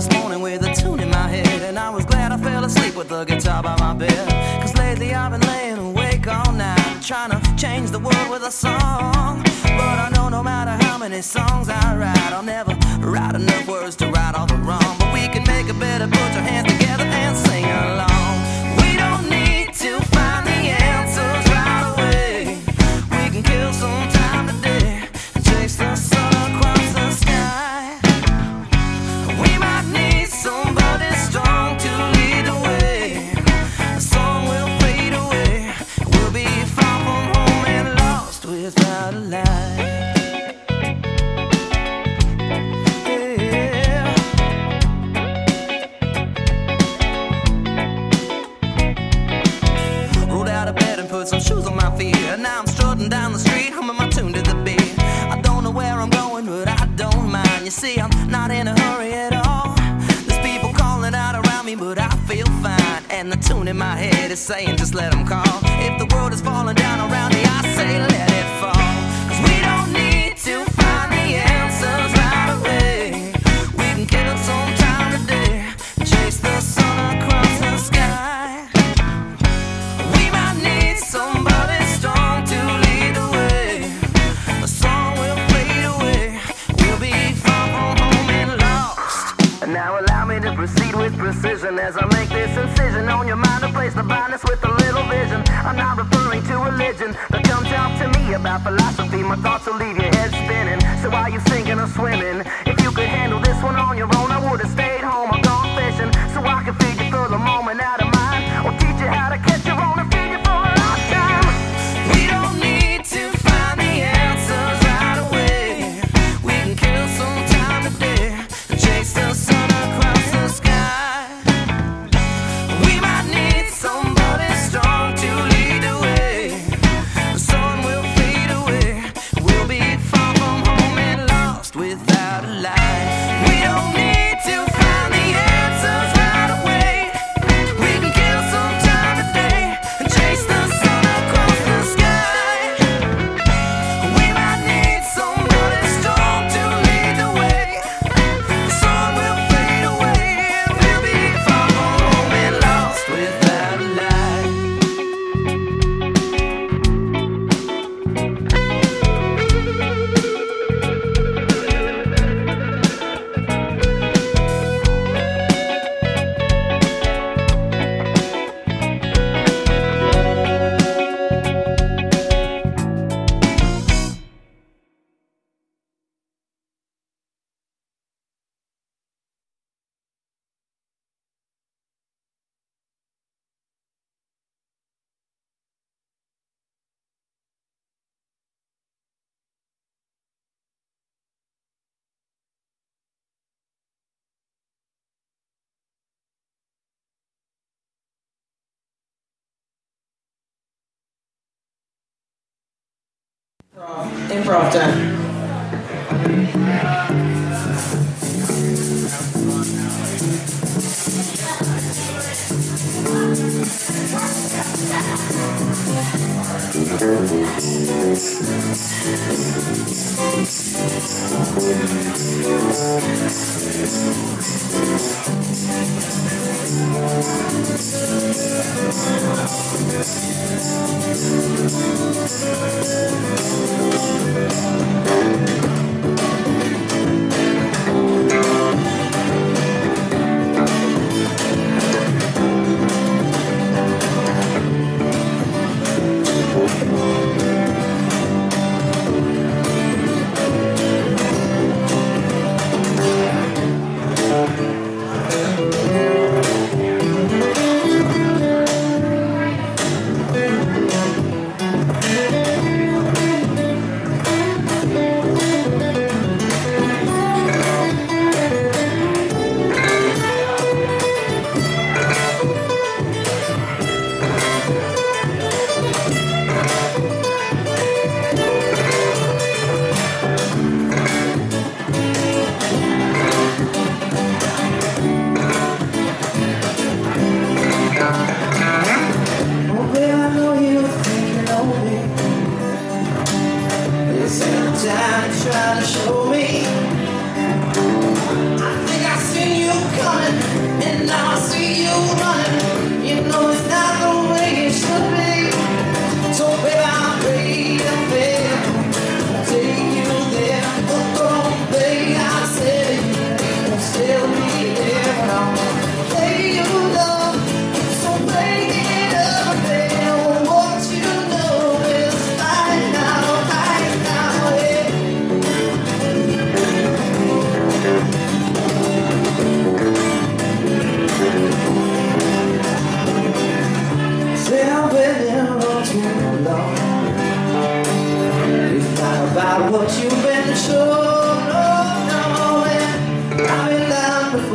this morning with a tune in my head, and I was glad I fell asleep with the guitar by my bed. Cause lately I've been laying awake all night, trying to change the world with a song. But I know no matter how many songs I write, I'll never write enough words to right all the wrong. But we can make it better, put your hands together and sing along. We don't need to find the answers right away. We can kill some time today and chase the sun across the sky. We might need somebody strong to lead the way. The song will fade away. We'll be far from home and lost without a light. Some shoes on my feet, and now I'm strutting down the street, humming my tune to the beat. I don't know where I'm going, but I don't mind. You see, I'm not in a hurry at all. There's people calling out around me, but I feel fine. And the tune in my head is saying, just let them call. If the world is falling down around me, I say let it fall. Cause we don't need to find the answers right away. We can kill some time today, chase the sun across the sky. Somebody strong to lead the way. The song will fade away. We'll be far from home and lost. And now allow me to proceed with precision as I make this incision on your mind, to place the blindness with a little vision. I'm not referring to religion, but come talk to me about philosophy. My thoughts will leave your head spinning. So while you sinking or swimming, if you could handle this one on your own, I would have stayed home or gone fishing, so I could feed you for the moment out of mind, or teach you how to catch your own and feed you for a lifetime. We don't need to find the answers right away. We can kill some time today and chase the sun across the sky. We might need somebody strong to lead the way. The sun will fade away. We'll be far from home and lost without a light. We don't need to find the answers right away. We can kill some time today and chase the sun across the sky. We might need somebody strong to lead the way. The sun will fade away and we'll be far from home and lost without a light. Improv time.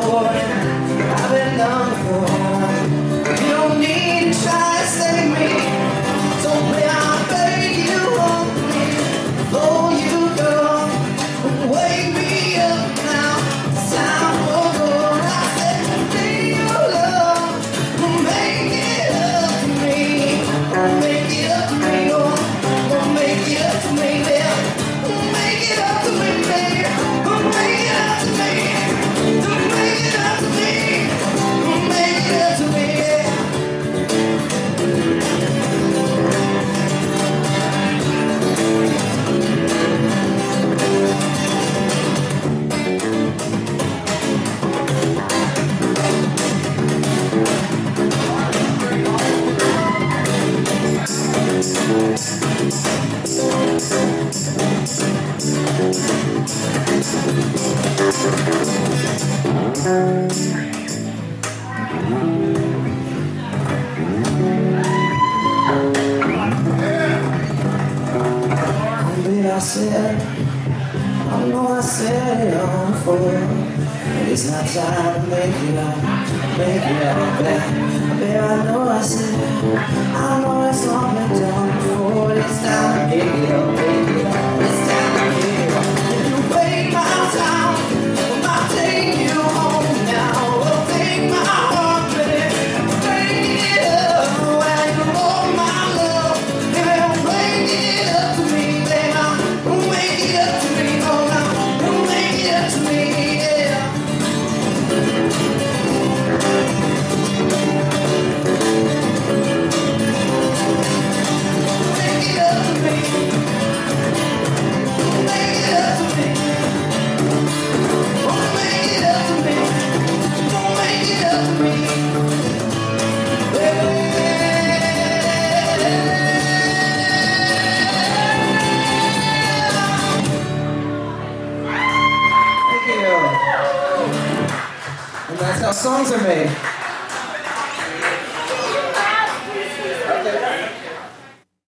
before, I've been done before. You don't need to try to save me. Don't play, I'll beg you on me before you go. Wake me up now, it's time for good. I said, be your love, make it up to me. Make it up to me, oh, make it up to me, yeah. Make it up to me, baby. Make it up to me. Make it up to me. Make it up to me, yeah. I know I said it all before, but it's not time to make it up, baby. I know I said, I know it's all been done before. It's time to make it up, it's time to make it up. If you wait my time, I'll take you home now. We'll take my heart, baby, break it up. When you hold my love, baby, make it up to me, baby. Make it up to me, oh now, make it up to me, yeah. Make it up to me, make it up to me, oh make it up to me, oh make it up to me, baby. And that's how songs are made.